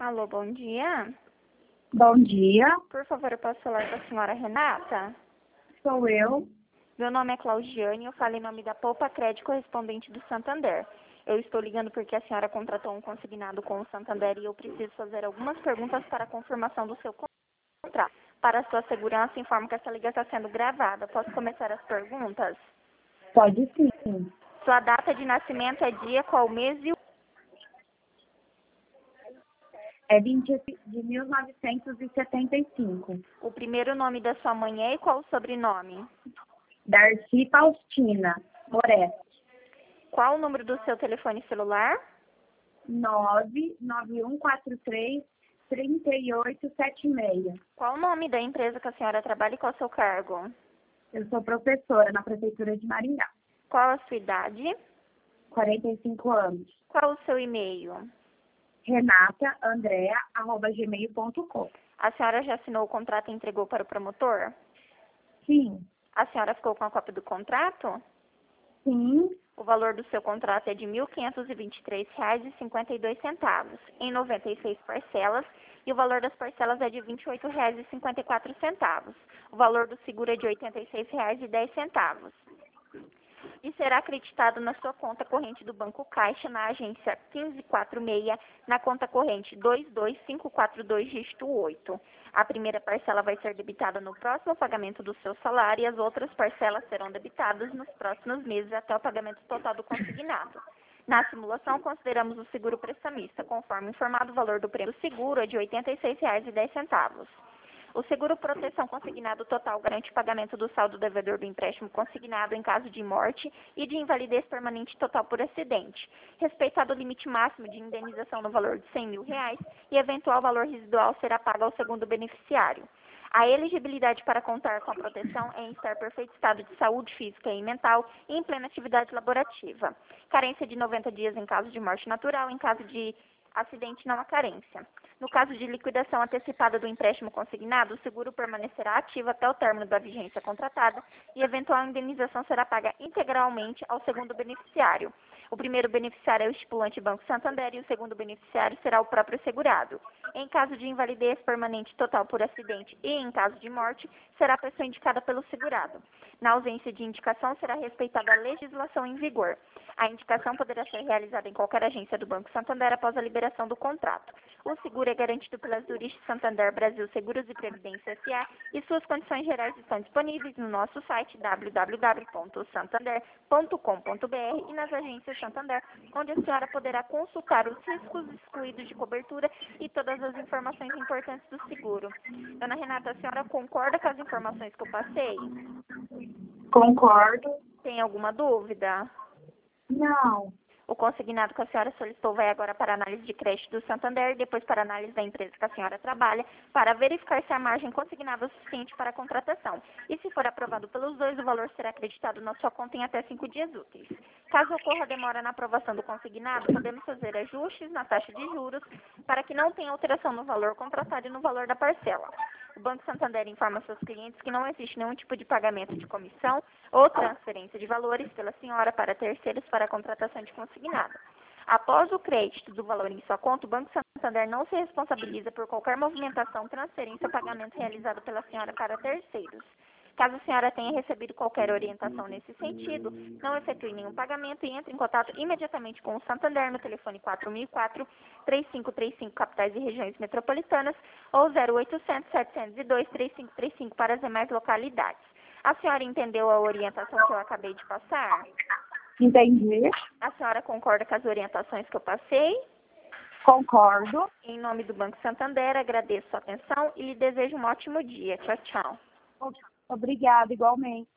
Alô, bom dia. Bom dia, Por favor, eu posso falar com a senhora Renata? sou eu. Meu nome é Claudiane e eu falo em nome da Poupa Crédito correspondente do Santander. Eu estou ligando porque a senhora contratou um consignado com o Santander e eu preciso fazer algumas perguntas para a confirmação do seu contrato. Para a sua segurança, informo que essa ligação está sendo gravada. Posso começar as perguntas? Pode sim. Sua data de nascimento é dia, qual mês e o... É 20 de 1975. O primeiro nome da sua mãe é e qual o sobrenome? Darcy Faustina Moretti. Qual o número do seu telefone celular? 99143-3876. Qual o nome da empresa que a senhora trabalha e qual o seu cargo? Eu sou professora na Prefeitura de Maringá. Qual a sua idade? 45 anos. Qual o seu e-mail? renataandrea@gmail.com. A senhora já assinou o contrato e entregou para o promotor? Sim. A senhora ficou com a cópia do contrato? Sim. O valor do seu contrato é de R$ 1.523,52, em 96 parcelas, e o valor das parcelas é de R$ 28,54. O valor do seguro é de R$ 86,10. E será acreditado na sua conta corrente do Banco Caixa, na agência 1546, na conta corrente 22542, dígito 8. A primeira parcela vai ser debitada no próximo pagamento do seu salário e as outras parcelas serão debitadas nos próximos meses até o pagamento total do consignado. Na simulação, consideramos o seguro prestamista. Conforme informado, o valor do prêmio do seguro é de R$ 86,10. O seguro proteção consignado total garante o pagamento do saldo devedor do empréstimo consignado em caso de morte e de invalidez permanente total por acidente, respeitado o limite máximo de indenização no valor de R$ 100 mil e eventual valor residual será pago ao segundo beneficiário. A elegibilidade para contar com a proteção é em estar perfeito estado de saúde física e mental e em plena atividade laborativa. Carência de 90 dias em caso de morte natural, em caso de acidente não há carência. No caso de liquidação antecipada do empréstimo consignado, o seguro permanecerá ativo até o término da vigência contratada e eventual indenização será paga integralmente ao segundo beneficiário. O primeiro beneficiário é o estipulante Banco Santander e o segundo beneficiário será o próprio segurado. Em caso de invalidez permanente total por acidente e em caso de morte, será a pessoa indicada pelo segurado. Na ausência de indicação, será respeitada a legislação em vigor. A indicação poderá ser realizada em qualquer agência do Banco Santander após a liberação do contrato. O seguro é garantido pelas Zurich Santander Brasil Seguros e Previdência S.A. e suas condições gerais estão disponíveis no nosso site www.santander.com.br e nas agências Santander, onde a senhora poderá consultar os riscos excluídos de cobertura e todas as informações importantes do seguro. Dona Renata, a senhora concorda com as informações que eu passei? Concordo. Tem alguma dúvida? Não. O consignado que a senhora solicitou vai agora para a análise de crédito do Santander e depois para a análise da empresa que a senhora trabalha, para verificar se a margem consignada é suficiente para a contratação. E se for aprovado pelos dois, o valor será acreditado na sua conta em até 5 dias úteis. Caso ocorra demora na aprovação do consignado, podemos fazer ajustes na taxa de juros para que não tenha alteração no valor contratado e no valor da parcela. O Banco Santander informa seus clientes que não existe nenhum tipo de pagamento de comissão ou transferência de valores pela senhora para terceiros para a contratação de consignado. Após o crédito do valor em sua conta, o Banco Santander não se responsabiliza por qualquer movimentação, transferência ou pagamento realizado pela senhora para terceiros. Caso a senhora tenha recebido qualquer orientação nesse sentido, não efetue nenhum pagamento e entre em contato imediatamente com o Santander no telefone 4004-3535 capitais e regiões metropolitanas ou 0800-702-3535 para as demais localidades. A senhora entendeu a orientação que eu acabei de passar? Entendi. A senhora concorda com as orientações que eu passei? Concordo. Em nome do Banco Santander, agradeço a atenção e lhe desejo um ótimo dia. Tchau, tchau. Obrigada, igualmente.